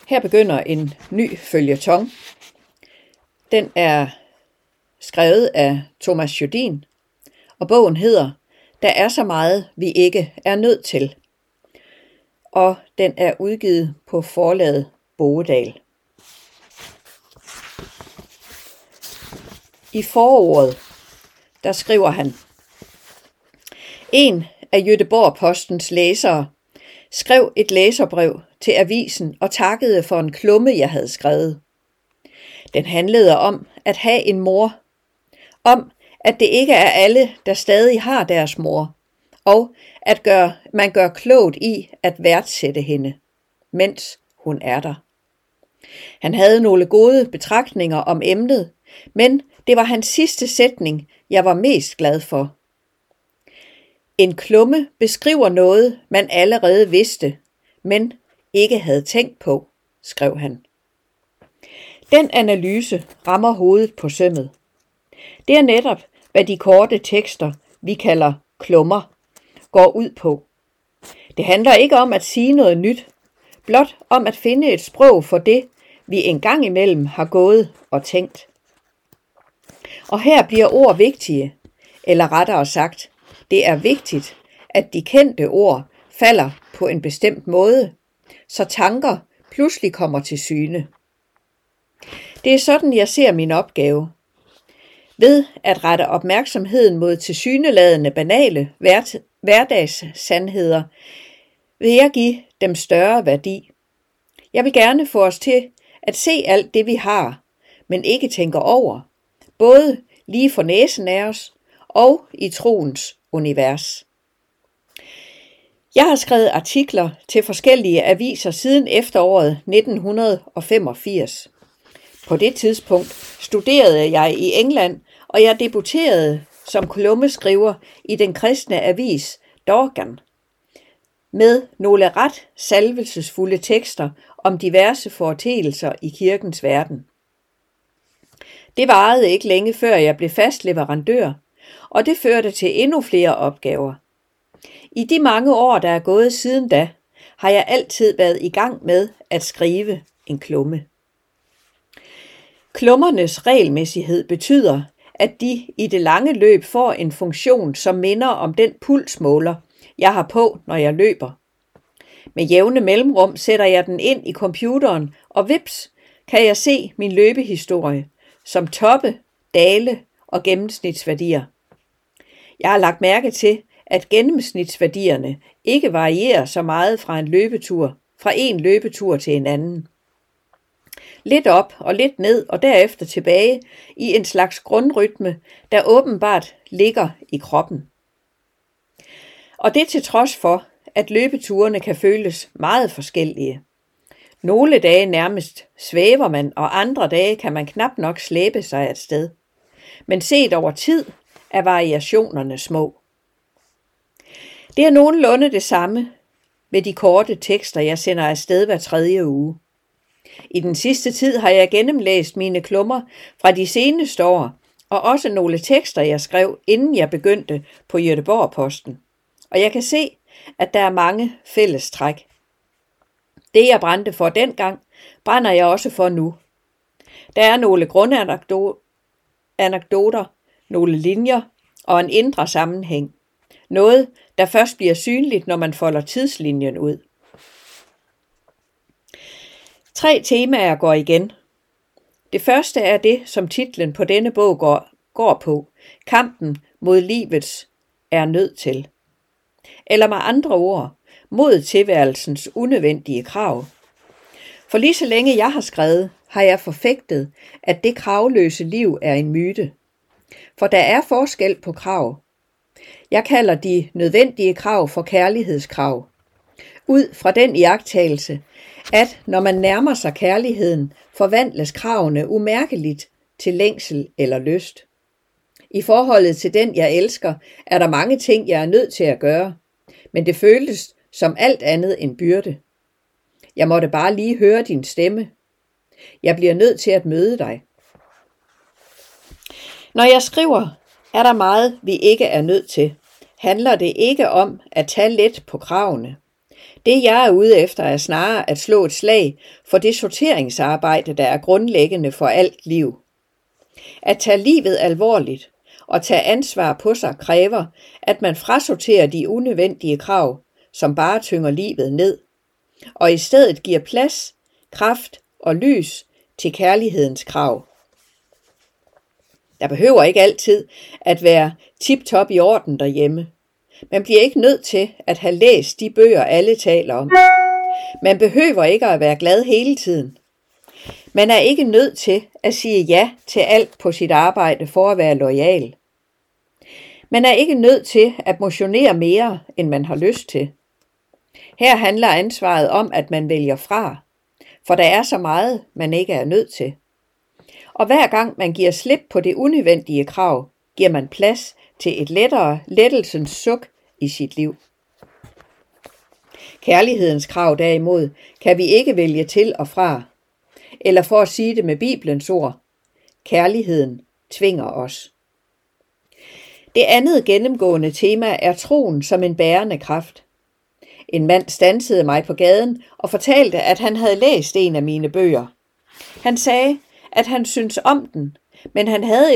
Her begynder en ny føljeton. Den er skrevet af Thomas Jodin, og bogen hedder Der er så meget, vi ikke er nødt til. Og den er udgivet på forlaget Boedal. I forordet, der skriver han: En af Göteborg-Postens læsere skrev et læserbrev til avisen og takkede for en klumme, jeg havde skrevet. Den handlede om at have en mor, om at det ikke er alle, der stadig har deres mor, og at man gør klogt i at værdsætte hende, mens hun er der. Han havde nogle gode betragtninger om emnet, men det var hans sidste sætning, jeg var mest glad for. En klumme beskriver noget, man allerede vidste, men ikke havde tænkt på, skrev han. Den analyse rammer hovedet på sømmet. Det er netop, hvad de korte tekster, vi kalder klummer, går ud på. Det handler ikke om at sige noget nyt, blot om at finde et sprog for det, vi engang imellem har gået og tænkt. Og her bliver ord vigtige, eller rettere sagt, det er vigtigt, at de kendte ord falder på en bestemt måde, så tanker pludselig kommer til syne. Det er sådan, jeg ser min opgave. Ved at rette opmærksomheden mod tilsyneladende banale hverdagssandheder, vil jeg give dem større værdi. Jeg vil gerne få os til at se alt det, vi har, men ikke tænker over, både lige for næsen af os og i troens univers. Jeg har skrevet artikler til forskellige aviser siden efteråret 1985. På det tidspunkt studerede jeg i England, og jeg debuterede som kolummeskriver i den kristne avis Dorgan med nogle ret salvelsesfulde tekster om diverse foreteelser i kirkens verden. Det varede ikke længe før jeg blev fast leverandør, og det førte til endnu flere opgaver. I de mange år, der er gået siden da, har jeg altid været i gang med at skrive en klumme. Klummernes regelmæssighed betyder, at de i det lange løb får en funktion, som minder om den pulsmåler, jeg har på, når jeg løber. Med jævne mellemrum sætter jeg den ind i computeren, og vips, kan jeg se min løbehistorie, som toppe, dale og gennemsnitsværdier. Jeg har lagt mærke til, at gennemsnitsværdierne ikke varierer så meget fra en løbetur til en anden. Lidt op og lidt ned og derefter tilbage i en slags grundrytme, der åbenbart ligger i kroppen. Og det til trods for, at løbeturene kan føles meget forskellige. Nogle dage nærmest svæver man, og andre dage kan man knap nok slæbe sig et sted. Men set over tid er variationerne små. Det er nogenlunde det samme med de korte tekster, jeg sender afsted hver 3. uge. I den sidste tid har jeg gennemlæst mine klummer fra de seneste år, og også nogle tekster, jeg skrev, inden jeg begyndte på Göteborg-Posten. Og jeg kan se, at der er mange fællestræk. Det, jeg brændte for dengang, brænder jeg også for nu. Der er nogle grundanekdoter, nogle linjer og en indre sammenhæng. Noget, der først bliver synligt, når man folder tidslinjen ud. 3 temaer går igen. Det første er det, som titlen på denne bog går på. Kampen mod livets er nødt til. Eller med andre ord, mod tilværelsens unødvendige krav. For lige så længe jeg har skrevet, har jeg forfægtet, at det kravløse liv er en myte. For der er forskel på krav. Jeg kalder de nødvendige krav for kærlighedskrav. Ud fra den iagttagelse, at når man nærmer sig kærligheden, forvandles kravene umærkeligt til længsel eller lyst. I forholdet til den, jeg elsker, er der mange ting, jeg er nødt til at gøre, men det føles som alt andet end byrde. Jeg måtte bare lige høre din stemme. Jeg bliver nødt til at møde dig. Når jeg skriver, er der meget, vi ikke er nødt til. Handler det ikke om at tage let på kravene. Det jeg er ude efter er snarere at slå et slag for det sorteringsarbejde, der er grundlæggende for alt liv. At tage livet alvorligt og tage ansvar på sig kræver, at man frasorterer de unødvendige krav, som bare tynger livet ned, og i stedet giver plads, kraft og lys til kærlighedens krav. Der behøver ikke altid at være tip-top i orden derhjemme. Man bliver ikke nødt til at have læst de bøger, alle taler om. Man behøver ikke at være glad hele tiden. Man er ikke nødt til at sige ja til alt på sit arbejde for at være loyal. Man er ikke nødt til at motionere mere, end man har lyst til. Her handler ansvaret om, at man vælger fra, for der er så meget, man ikke er nødt til. Og hver gang man giver slip på det unødvendige krav, giver man plads til et lettere lettelsens suk i sit liv. Kærlighedens krav derimod kan vi ikke vælge til og fra. Eller for at sige det med Bibelens ord, kærligheden tvinger os. Det andet gennemgående tema er troen som en bærende kraft. En mand standsede mig på gaden og fortalte, at han havde læst en af mine bøger. Han sagde, at han syntes om den, men han havde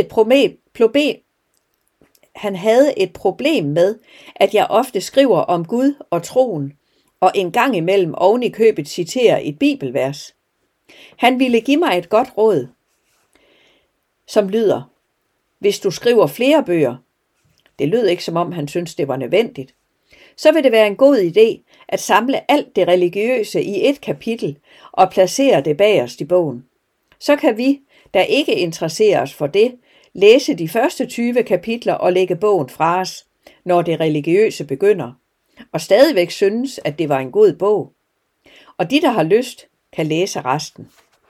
et problem med, at jeg ofte skriver om Gud og troen, og en gang imellem oven i købet citerer et bibelvers. Han ville give mig et godt råd, som lyder: hvis du skriver flere bøger, det lød ikke som om han syntes det var nødvendigt, så vil det være en god idé at samle alt det religiøse i et kapitel og placere det bagerst i bogen. Så kan vi, der ikke interesserer os for det, læse de første 20 kapitler og lægge bogen fra os, når det religiøse begynder, og stadigvæk synes, at det var en god bog. Og de, der har lyst, kan læse resten.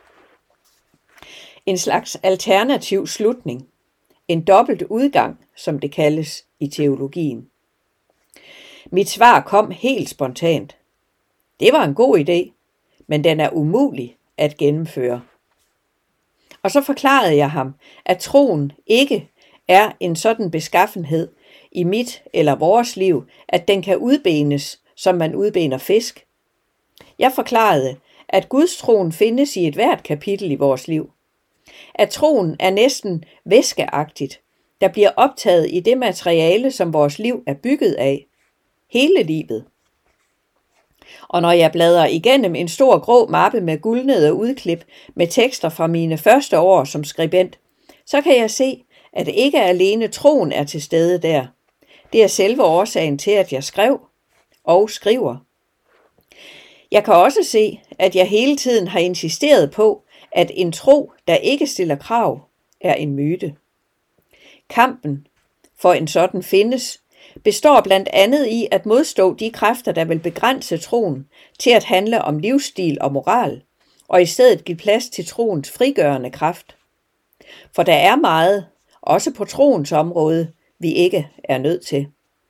En slags alternativ slutning. En dobbelt udgang, som det kaldes i teologien. Mit svar kom helt spontant. Det var en god idé, men den er umulig at gennemføre. Og så forklarede jeg ham, at troen ikke er en sådan beskaffenhed i mit eller vores liv, at den kan udbenes, som man udbener fisk. Jeg forklarede, at Guds troen findes i et hvert kapitel i vores liv. At troen er næsten væskeagtigt, der bliver optaget i det materiale, som vores liv er bygget af. Hele livet. Og når jeg bladrer igennem en stor grå mappe med guldnede udklip med tekster fra mine første år som skribent, så kan jeg se, at ikke alene troen er til stede der. Det er selve årsagen til, at jeg skrev og skriver. Jeg kan også se, at jeg hele tiden har insisteret på, at en tro, der ikke stiller krav, er en myte. Kampen, for en sådan findes, består blandt andet i at modstå de kræfter, der vil begrænse troen til at handle om livsstil og moral, og i stedet give plads til troens frigørende kraft. For der er meget, også på troens område, vi ikke er nødt til.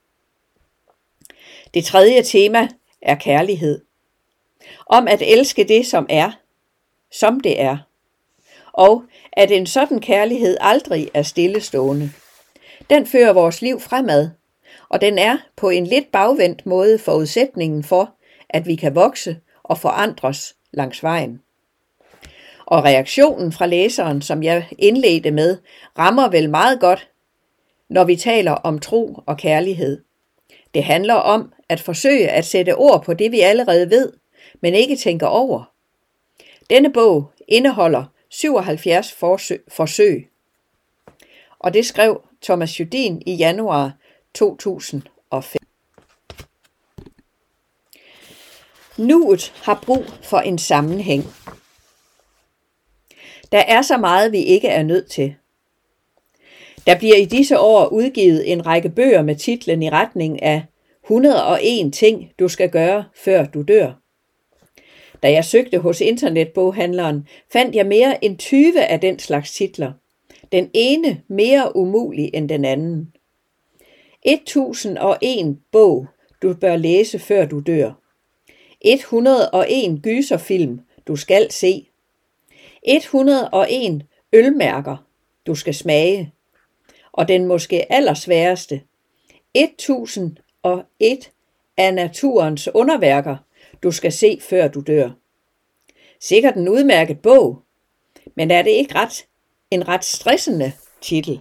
Det tredje tema er kærlighed. Om at elske det, som det er. Og at en sådan kærlighed aldrig er stillestående. Den fører vores liv fremad, og den er på en lidt bagvendt måde forudsætningen for, at vi kan vokse og forandres langs vejen. Og reaktionen fra læseren, som jeg indledte med, rammer vel meget godt, når vi taler om tro og kærlighed. Det handler om at forsøge at sætte ord på det, vi allerede ved, men ikke tænker over. Denne bog indeholder 77 forsøg, og det skrev Thomas Judin i januar 2005. Nuet har brug for en sammenhæng. Der er så meget, vi ikke er nødt til. Der bliver i disse år udgivet en række bøger med titlen i retning af 101 ting, du skal gøre, før du dør. Da jeg søgte hos internetboghandleren, fandt jeg mere end 20 af den slags titler. Den ene mere umulig end den anden. 1001 bog, du bør læse, før du dør. 101 gyserfilm, du skal se. 101 ølmærker, du skal smage. Og den måske allersværeste, 1001 af naturens underværker, du skal se, før du dør. Sikkert en udmærket bog, men er det ikke en ret stressende titel?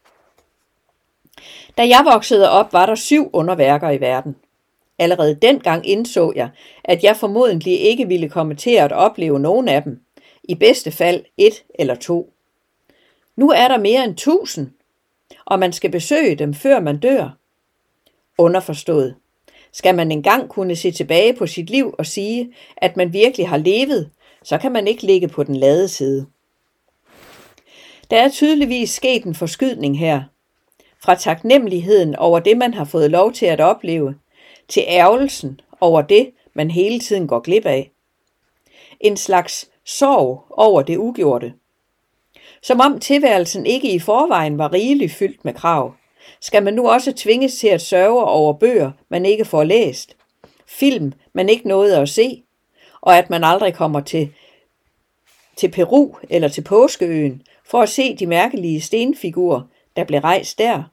Da jeg voksede op, var der 7 underværker i verden. Allerede dengang indså jeg, at jeg formodentlig ikke ville komme til at opleve nogen af dem. I bedste fald 1 eller 2. Nu er der mere end 1000, og man skal besøge dem, før man dør. Underforstået. Skal man engang kunne se tilbage på sit liv og sige, at man virkelig har levet, så kan man ikke ligge på den lade side. Der er tydeligvis sket en forskydning her. Fra taknemmeligheden over det, man har fået lov til at opleve, til ærgelsen over det, man hele tiden går glip af. En slags sorg over det ugjorte. Som om tilværelsen ikke i forvejen var rigeligt fyldt med krav, skal man nu også tvinges til at sørge over bøger, man ikke får læst, film, man ikke nåede at se, og at man aldrig kommer til Peru eller til Påskeøen for at se de mærkelige stenfigurer, der blev rejst der.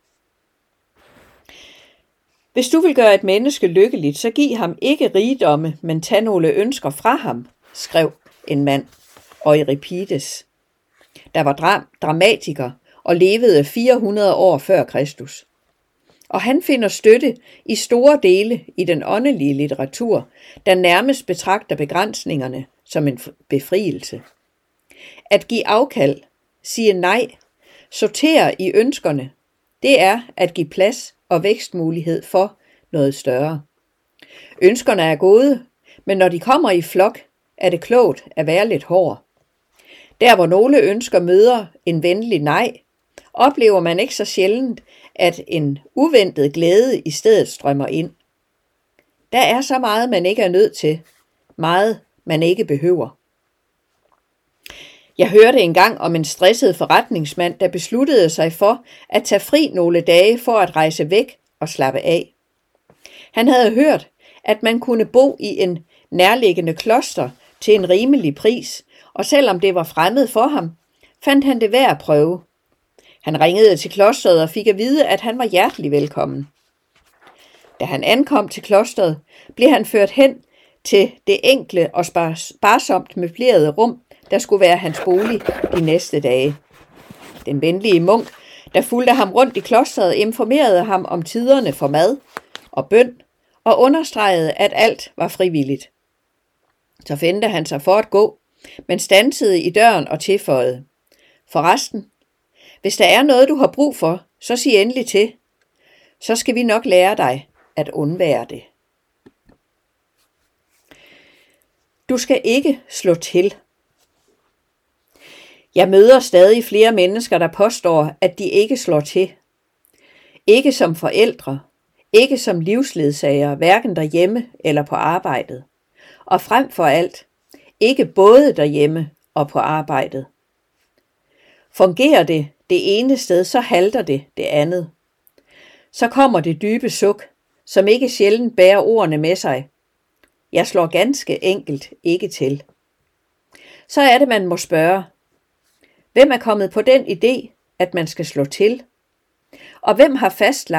Hvis du vil gøre et menneske lykkeligt, så giv ham ikke rigdomme, men tag nogle ønsker fra ham, skrev en mand, Euripides, der var dramatiker og levede 400 år før Kristus. Og han finder støtte i store dele i den åndelige litteratur, der nærmest betragter begrænsningerne som en befrielse. At give afkald, sige nej, sortere i ønskerne, det er at give plads og vækstmulighed for noget større. Ønskerne er gode, men når de kommer i flok, er det klogt at være lidt hård. Der hvor nogle ønsker møder en venlig nej, oplever man ikke så sjældent, at en uventet glæde i stedet strømmer ind. Der er så meget, man ikke er nødt til, meget man ikke behøver. Jeg hørte engang om en stresset forretningsmand, der besluttede sig for at tage fri nogle dage for at rejse væk og slappe af. Han havde hørt, at man kunne bo i en nærliggende kloster til en rimelig pris, og selvom det var fremmed for ham, fandt han det værd at prøve. Han ringede til klosteret og fik at vide, at han var hjertelig velkommen. Da han ankom til klosteret, blev han ført hen til det enkle og sparsomt møblerede rum, der skulle være hans bolig de næste dage. Den venlige munk, der fulgte ham rundt i klosteret, informerede ham om tiderne for mad og bøn og understregede, at alt var frivilligt. Så vendte han sig for at gå, men standsede i døren og tilføjede: Forresten, hvis der er noget, du har brug for, så sig endelig til. Så skal vi nok lære dig at undvære det. Du skal ikke slå til. Jeg møder stadig flere mennesker, der påstår, at de ikke slår til. Ikke som forældre, ikke som livsledsagere, hverken derhjemme eller på arbejdet. Og frem for alt, ikke både derhjemme og på arbejdet. Fungerer det ene sted, så halter det andet. Så kommer det dybe suk, som ikke sjældent bærer ordene med sig. Jeg slår ganske enkelt ikke til. Så er det, man må spørge, hvem er kommet på den idé, at man skal slå til? Og hvem har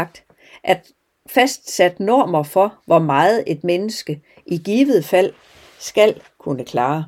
fastsat normer for, hvor meget et menneske i givet fald skal kunne klare?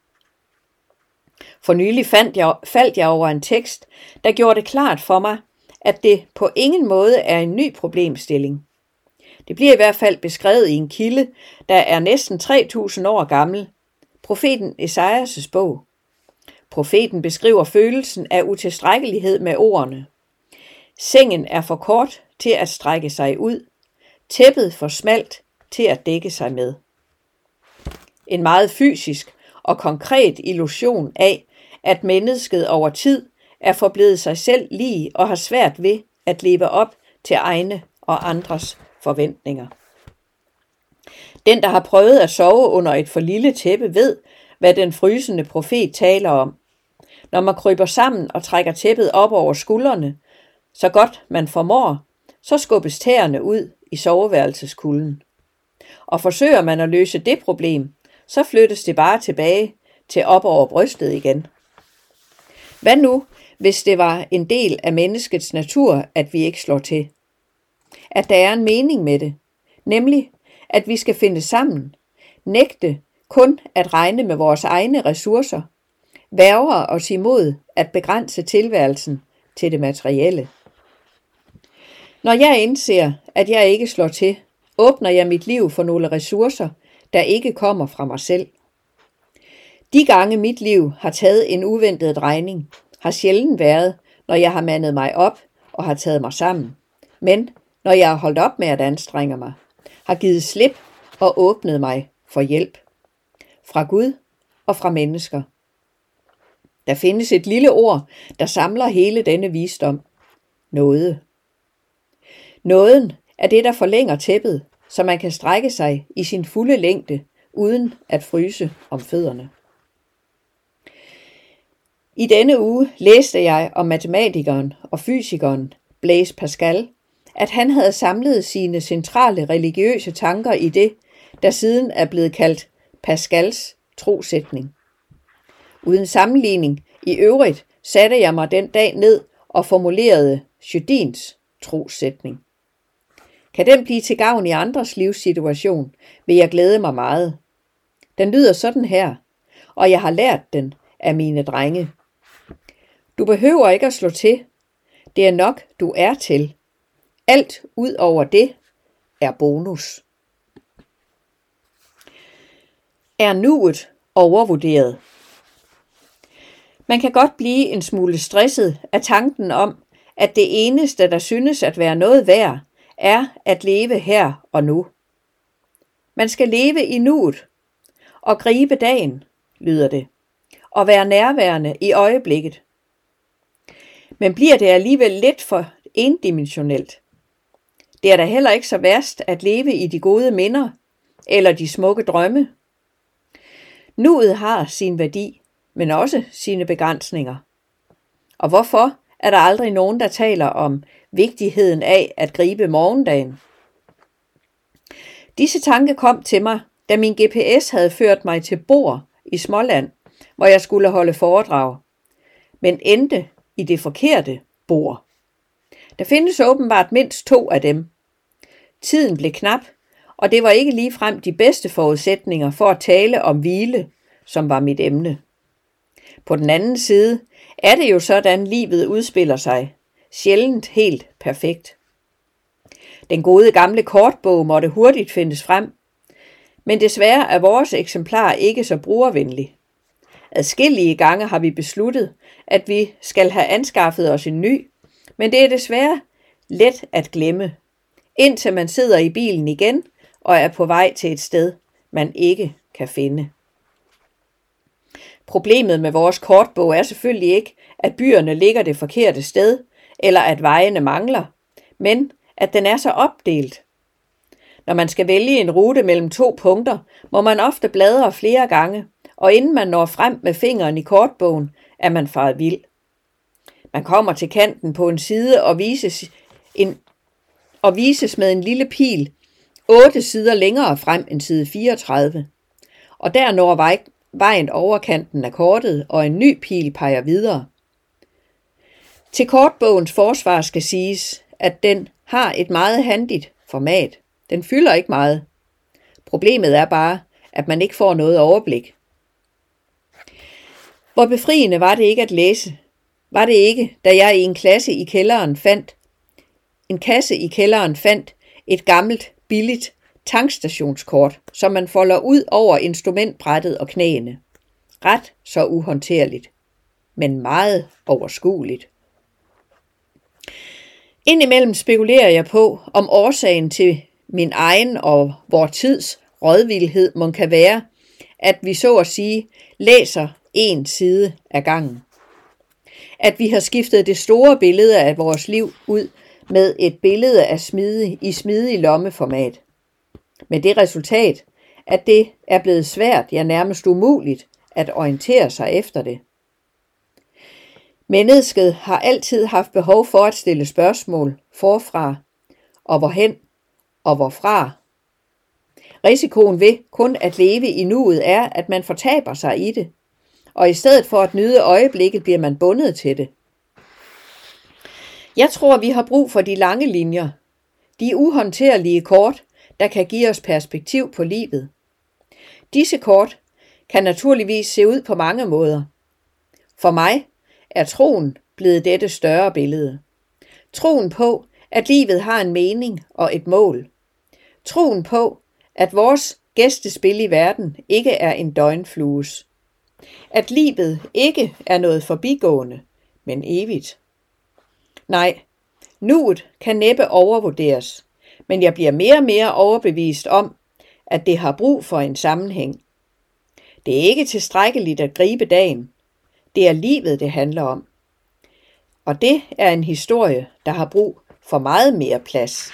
For nylig faldt jeg over en tekst, der gjorde det klart for mig, at det på ingen måde er en ny problemstilling. Det bliver i hvert fald beskrevet i en kilde, der er næsten 3000 år gammel, profeten Esajas' bog. Profeten beskriver følelsen af utilstrækkelighed med ordene: sengen er for kort til at strække sig ud, tæppet for smalt til at dække sig med. En meget fysisk og konkret illusion af, at mennesket over tid er forblevet sig selv lig og har svært ved at leve op til egne og andres forventninger. Den, der har prøvet at sove under et for lille tæppe, ved, hvad den frysende profet taler om. Når man kryber sammen og trækker tæppet op over skuldrene, så godt man formår, så skubbes tæerne ud i soveværelseskulden. Og forsøger man at løse det problem, så flyttes det bare tilbage til op over brystet igen. Hvad nu, hvis det var en del af menneskets natur, at vi ikke slår til? At der er en mening med det, nemlig at vi skal finde sammen, nægte kun at regne med vores egne ressourcer, værger os imod at begrænse tilværelsen til det materielle. Når jeg indser, at jeg ikke slår til, åbner jeg mit liv for nogle ressourcer, der ikke kommer fra mig selv. De gange mit liv har taget en uventet drejning, har sjældent været, når jeg har mandet mig op og har taget mig sammen, men når jeg har holdt op med at anstrenge mig, har givet slip og åbnet mig for hjælp. Fra Gud og fra mennesker. Der findes et lille ord, der samler hele denne visdom. Nåde. Nåden er det, der forlænger tæppet, så man kan strække sig i sin fulde længde, uden at fryse om fødderne. I denne uge læste jeg om matematikeren og fysikeren Blaise Pascal, at han havde samlet sine centrale religiøse tanker i det, der siden er blevet kaldt Pascals trosætning. Uden sammenligning i øvrigt satte jeg mig den dag ned og formulerede Jodins trosætning. Kan den blive til gavn i andres livssituation, vil jeg glæde mig meget. Den lyder sådan her, og jeg har lært den af mine drenge. Du behøver ikke at slå til. Det er nok, du er til. Alt ud over det er bonus. Er nuet overvurderet? Man kan godt blive en smule stresset af tanken om, at det eneste, der synes at være noget værd, er at leve her og nu. Man skal leve i nuet og gribe dagen, lyder det, og være nærværende i øjeblikket. Men bliver det alligevel lidt for endimensionelt? Det er da heller ikke så værst at leve i de gode minder eller de smukke drømme. Nuet har sin værdi, men også sine begrænsninger. Og hvorfor er der aldrig nogen, der taler om vigtigheden af at gribe morgendagen? Disse tanker kom til mig, da min GPS havde ført mig til Bor i Småland, hvor jeg skulle holde foredrag, men endte i det forkerte Bor. Der findes åbenbart mindst 2 af dem. Tiden blev knap, og det var ikke ligefrem de bedste forudsætninger for at tale om hvile, som var mit emne. På den anden side er det jo sådan, livet udspiller sig. Sjældent helt perfekt. Den gode gamle kortbog måtte hurtigt findes frem, men desværre er vores eksemplar ikke så brugervenlig. Adskillige gange har vi besluttet, at vi skal have anskaffet os en ny, men det er desværre let at glemme, indtil man sidder i bilen igen og er på vej til et sted, man ikke kan finde. Problemet med vores kortbog er selvfølgelig ikke, at byerne ligger det forkerte sted, eller at vejene mangler, men at den er så opdelt. Når man skal vælge en rute mellem 2 punkter, må man ofte bladre flere gange, og inden man når frem med fingeren i kortbogen, er man faret vild. Man kommer til kanten på en side og vises med en lille pil 8 sider længere frem end side 34. Og der når vejen over kanten af kortet, og en ny pil peger videre. Til kortbogens forsvar skal siges, at den har et meget handigt format. Den fylder ikke meget. Problemet er bare, at man ikke får noget overblik. Hvor befriende var det ikke at læse? Var det ikke, da jeg i en kasse i kælderen fandt et gammelt, billigt tankstationskort, som man folder ud over instrumentbrættet og knæene. Ret så uhåndterligt, men meget overskueligt. Indimellem spekulerer jeg på, om årsagen til min egen og vor tids rådvildhed må kan være, at vi så at sige læser en side af gangen. At vi har skiftet det store billede af vores liv ud med et billede af smidig lommeformat. Med det resultat, at det er blevet svært, ja nærmest umuligt, at orientere sig efter det. Mennesket har altid haft behov for at stille spørgsmål forfra, og hvorhen, og hvorfra. Risikoen ved kun at leve i nuet er, at man fortaber sig i det, og i stedet for at nyde øjeblikket, bliver man bundet til det. Jeg tror, vi har brug for de lange linjer, de uhåndterlige kort, der kan give os perspektiv på livet. Disse kort kan naturligvis se ud på mange måder. For mig er troen blevet dette større billede. Troen på, at livet har en mening og et mål. Troen på, at vores gæstespil i verden ikke er en døgnflues. At livet ikke er noget forbigående, men evigt. Nej, nuet kan næppe overvurderes, men jeg bliver mere og mere overbevist om, at det har brug for en sammenhæng. Det er ikke tilstrækkeligt at gribe dagen. Det er livet, det handler om. Og det er en historie, der har brug for meget mere plads.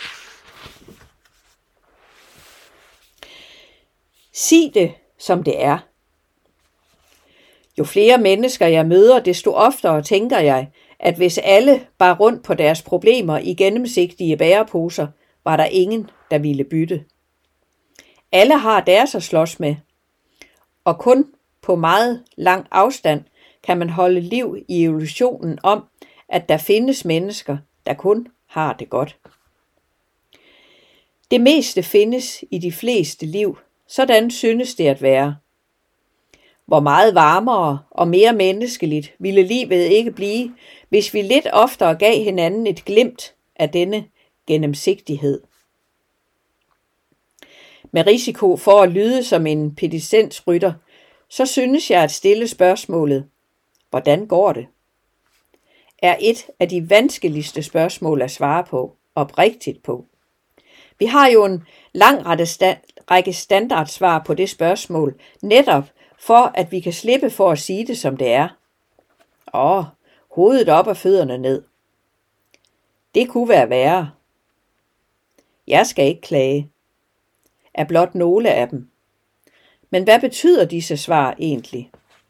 Sig det, som det er. Jo flere mennesker jeg møder, desto oftere tænker jeg, at hvis alle bar rundt på deres problemer i gennemsigtige bæreposer, var der ingen, der ville bytte. Alle har deres at slås med, og kun på meget lang afstand kan man holde liv i illusionen om, at der findes mennesker, der kun har det godt. Det meste findes i de fleste liv, sådan synes det at være. Hvor meget varmere og mere menneskeligt ville livet ikke blive, hvis vi lidt oftere gav hinanden et glimt af denne gennemsigtighed. Med risiko for at lyde som en pedicensrytter, så synes jeg at stille spørgsmålet, hvordan går det? Er et af de vanskeligste spørgsmål at svare på, oprigtigt på. Vi har jo en lang række standardsvar på det spørgsmål, netop for at vi kan slippe for at sige det som det er. Hovedet op og fødderne ned. Det kunne være værre. Jeg skal ikke klage. Er blot nogle af dem. Men hvad betyder disse svar egentlig?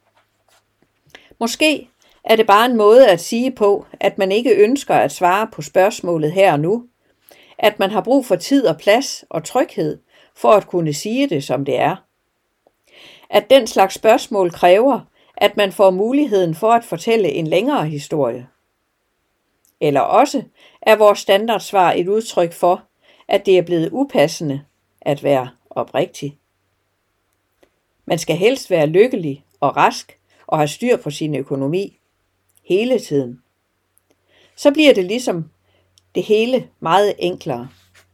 Måske er det bare en måde at sige på, at man ikke ønsker at svare på spørgsmålet her og nu. At man har brug for tid og plads og tryghed for at kunne sige det, som det er. At den slags spørgsmål kræver, at man får muligheden for at fortælle en længere historie. Eller også er vores standardsvar et udtryk for, at det er blevet upassende at være oprigtig. Man skal helst være lykkelig og rask og have styr på sin økonomi hele tiden. Så bliver det ligesom det hele meget enklere.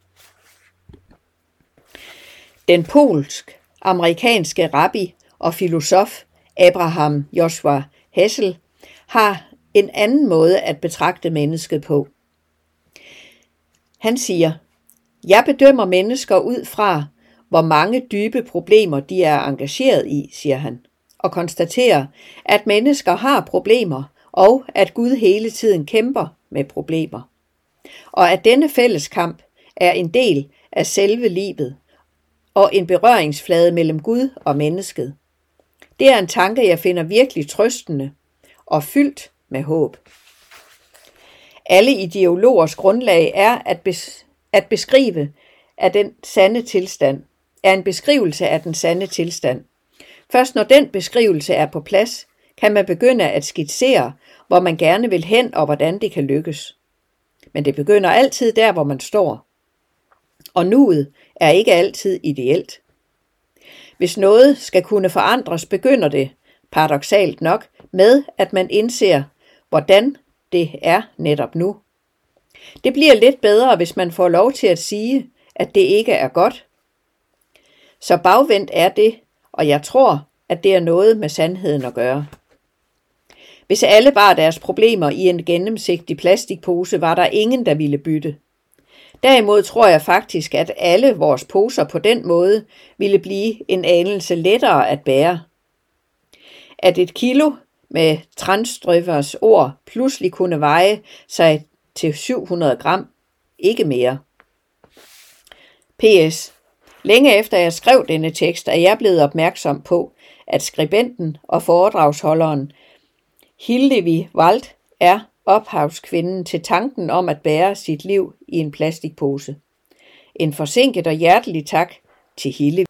Den polsk-amerikanske rabbi og filosof Abraham Joshua Heschel har en anden måde at betragte mennesket på. Han siger, jeg bedømmer mennesker ud fra, hvor mange dybe problemer de er engageret i, siger han, og konstaterer, at mennesker har problemer, og at Gud hele tiden kæmper med problemer. Og at denne fælleskamp er en del af selve livet, og en berøringsflade mellem Gud og mennesket. Det er en tanke, jeg finder virkelig trøstende og fyldt med håb. Alle ideologers grundlag er at beskrive af den sande tilstand, er en beskrivelse af den sande tilstand. Først når den beskrivelse er på plads, kan man begynde at skitsere, hvor man gerne vil hen og hvordan det kan lykkes. Men det begynder altid der, hvor man står. Og nuet er ikke altid ideelt. Hvis noget skal kunne forandres, begynder det, paradoksalt nok, med at man indser, hvordan det er netop nu. Det bliver lidt bedre, hvis man får lov til at sige, at det ikke er godt. Så bagvendt er det, og jeg tror, at det er noget med sandheden at gøre. Hvis alle bar deres problemer i en gennemsigtig plastikpose, var der ingen, der ville bytte. Derimod tror jeg faktisk, at alle vores poser på den måde ville blive en anelse lettere at bære. At et kilo med Tranströmers ord pludselig kunne veje sig til 700 gram, ikke mere. P.S. Længe efter jeg skrev denne tekst, er jeg blevet opmærksom på, at skribenten og foredragsholderen Hillevi Wald er ophavskvinden til tanken om at bære sit liv i en plastikpose. En forsinket og hjertelig tak til Hillevi.